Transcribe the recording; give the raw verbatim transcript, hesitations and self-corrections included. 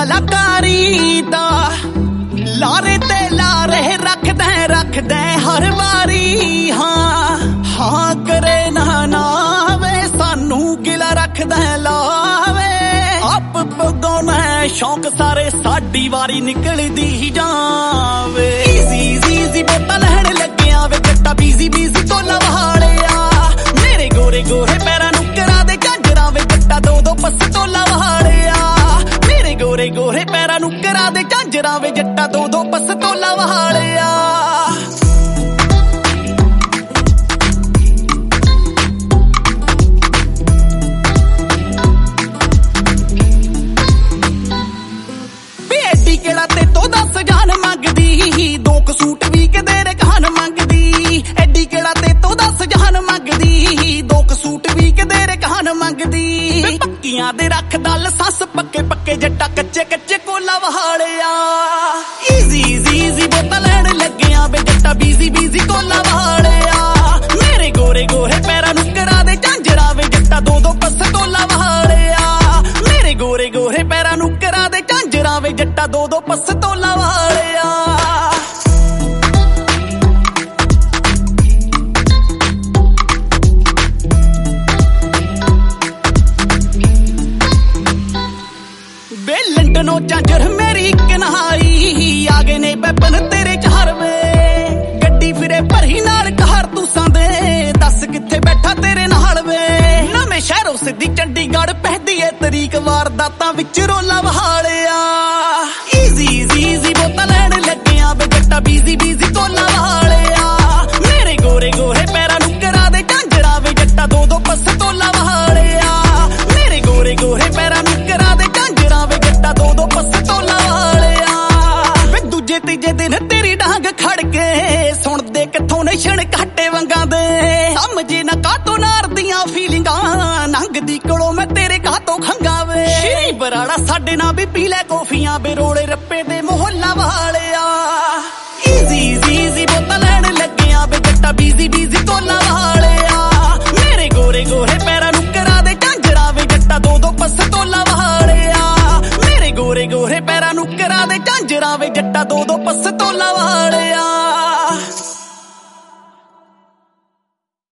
ਕਲਾਕਾਰੀ ਦਾ ਲਾਰੇ ਤੇ ਲਾਰੇ ਰੱਖਦਾ ਰੱਖਦਾ ਹਰ ਵਾਰੀ। ਹਾਂ ਹਾਂ ਕਰੇ ਨਾ ਨਾਵੇ ਸਾਨੂੰ ਗਿਲਾ ਰੱਖਦਾ ਲਾਵੇ। ਆਪ ਪਗਾਉਣਾ ਸ਼ੌਂਕ ਸਾਰੇ ਸਾਡੀ ਵਾਰੀ ਨਿਕਲਦੀ ਜਾਵੇ। ਈਜ਼ੀ ਈਜ਼ੀ ਬੋਤਾ ਲੈਣ ਲੱਗਿਆ ਵੇ ਜੱਟਾ ਬੀਜ਼ੀ ਬੀਜ਼ੀ ਕੋਲਾ ਵਹਾਲਿਆ। ਮੇਰੇ ਗੋਰੇ ਗੋਰੇ ਪੈਰਾਂ ਨੂੰ ਕਰਾ ਦੇ ਝਾਂਜਰਾਂ ਵੇ ਜੱਟਾ ਦੋ ਦੋ ਪਸਤੋਲਾ ਵਹਾਲਿਆ। ਮੇਰੇ ਗੋਰੇ ਗੋਰੇ ਪੈਰਾਂ ਨੂੰ ਕਰਾ ਦੇ ਝਾਂਜਰਾਂ ਵੇ ਜੱਟਾ ਦੋ ਦੋ ਪਸਤੋਲਾ ਵਹਾਲਿਆ। ਕਿਹੜਾ ਤੇ ਤੋਂ ਦਸ ਜਾਨ ਮੰਗਦੀ ਦੋ ਕ ਸੂਟ ਵੀ ਕਿਦੇ ਰੇ ਕਹਾਨ ਮੰਗਦੀ। ਐਡੀ ਕਿਹੜਾ ਤੇ ਤੋਂ ਦਸ ਜਾਨ ਮੰਗਦੀ ਦੋ ਕ ਸੂਟ ਵੀ ਕਿਦੇ ਰੇ ਕਹਾਨ ਮੰਗਦੀ। ਪੱਕੀਆਂ ਦੇ ਰੱਖਦਾ ਲਸੱਸ ਪੱਕੇ ਪੱਕੇ ਜੱਟਾ ਕੱਚੇ ਕੱਚੇ ਕੋਲਾ ਵਹਾਲਿਆ। ਈਜ਼ੀ ਈਜ਼ੀ ਈਜ਼ੀ ਬੋਤਾ ਲੈਣ ਲੱਗਿਆ ਵੇ ਜੱਟਾ ਬੀਜ਼ੀ ਬੀਜ਼ੀ ਕੋਲਾ ਵਹਾਲਿਆ। ਮੇਰੇ ਗੋਰੇ ਗੋਰੇ ਪੈਰਾਂ ਨੂੰ ਕਰਾ ਦੇ ਝਾਂਜਰਾਂ ਵੇ ਜੱਟਾ ਦੋ ਦੋ ਪਸਤੋਲਾ ਵਹਾਲਿਆ। ਮੇਰੇ ਗੋਰੇ ਗੋਰੇ ਪੈਰਾਂ ਨੂੰ ਕਰਾ ਦੇ ਝਾਂਜਰਾਂ ਵੇ ਜੱਟਾ ਦੋ ਦੋ ਪਸਤੋਲਾ ਵਾਲਿਆ। ਵੇ ਲੰਡਨੋਂ ਝਾਂਜਰ ਮੇਰੀ ਕਨਹਾਈ ਆ ਗਏ ਨੇ ਬੈਪਨ ਤੇਰੇ ਚਾਰ ਵੇ। ਗੱਡੀ ਫਿਰੇ ਭਰੀ ਨਾਲ ਕਾਰਤੂਸਾਂ ਦੇ ਦੱਸ ਕਿੱਥੇ ਬੈਠਾ ਤੇਰੇ ਨਾਲ ਵੇ। ਨਵੇਂ ਸ਼ਹਿਰੋਂ ਸਿੱਧੀ ਚੰਡੀਗੜ੍ਹ ਪਹਿਦੀ ਏ ਤਰੀਕ ਵਾਰਦਾਤਾਂ ਵਿੱਚ ਰੋਲਾ ਵਹਾਲਿਆ। ਈਜ਼ੀ ਈਜ਼ੀ ਈਜ਼ੀ ਬੋਤਾ ਲੈਣ ਲੱਗਿਆ ਵੇ ਜੱਟਾ ਬੀਜ਼ੀ ਬੀਜ਼ੀ ਕੋਲਾ ਵਹਾਲਿਆ। ਮੇਰੇ ਗੋਰੇ ਗੋਰੇ ਪੈਰਾਂ ਨੂੰ ਕਰਾ ਦੇ ਝਾਂਜਰਾਂ ਵੇ ਜੱਟਾ ਦੋ ਦੋ ਪਸਤੋਲਾ ਵਹਾਲਿਆ। ਮੇਰੇ ਗੋਰੇ ਗੋਰੇ ਪੈਰਾਂ ਨੂੰ ਕਰਾ ਦੇ ਝਾਂਜਰਾਂ ਵੇ ਜੱਟਾ ਦੋ ਦੋ ਪਸਤੋਲਾ ਵਹਾਲਿਆ। ਵੇ ਦੂਜੇ ਤੀਜੇ ਦਿਨ ਤੇਰੀ ਡਾਂਗ ਖੜ ਕੇ ਸੁਣਦੇ ਕਿੱਥੋਂ ਨਸ਼ਣ ਘਾਟੇ ਵੰਗਾਂ ਦੇ। ਸਮਝੇ ਨਾ ਕਾਤੋਂ ਨਾਰ ਦੀਆਂ ਫੀਲਿੰਗਾਂ ਨੰਗਦੀ ਕੋਲੋਂ ਮੈਂ ਤੇਰੇ ਕਾਤੋਂ ਖੰਗਾ ਵੇ। ਸ਼੍ਰੀ ਬਰਾੜਾ ਸਾਡੇ ਨਾਲ ਵੀ ਪੀ ਲੈ ਕੌਫੀਆਂ ਵੇ ਰੋਲੇ ਰੱਪੇ ਦੇ ਮੁਹੱਲਾ ਵਾਲਿਆ। ਈਜ਼ੀ ਈਜ਼ੀ ਈਜ਼ੀ ਬੋਤਾ ਲੈਣ ਲੱਗਿਆ ਵੇ ਜੱਟਾ ਬੀਜ਼ੀ ਬੀਜ਼ੀ ਕੋਲਾ ਵਾਲਿਆ। ਮੇਰੇ ਗੋਰੇ ਗੋਰੇ ਪੈਰਾਂ ਨੂੰ ਕਰਾ ਦੇ ਝਾਂਜਰਾਂ ਵੇ ਜੱਟਾ ਦੋ ਦੋ ਪਸਤੋਲਾ ਵਾਲਿਆ। ਮੇਰੇ ਗੋਰੇ ਗੋਰੇ ਪੈਰਾਂ ਨੂੰ ਕਰਾ ਦੇ ਝਾਂਜਰਾਂ ਵੇ ਜੱਟਾ ਦੋ ਦੋ ਪਸ